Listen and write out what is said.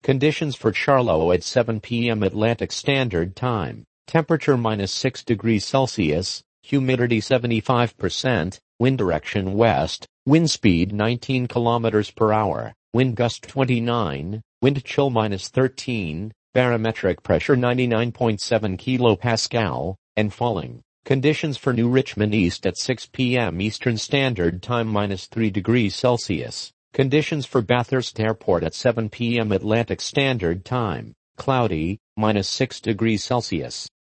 Conditions for Charlotte at 7 p.m. Atlantic Standard Time. Temperature -6 degrees Celsius, humidity 75%, wind direction west, wind speed 19 kilometers per hour, wind gust 29, wind chill -13, barometric pressure 99.7 kilopascal, and falling. Conditions for New Richmond East at 6 p.m. Eastern Standard Time -3 degrees Celsius. Conditions for Bathurst Airport at 7 p.m. Atlantic Standard Time. Cloudy, -6 degrees Celsius.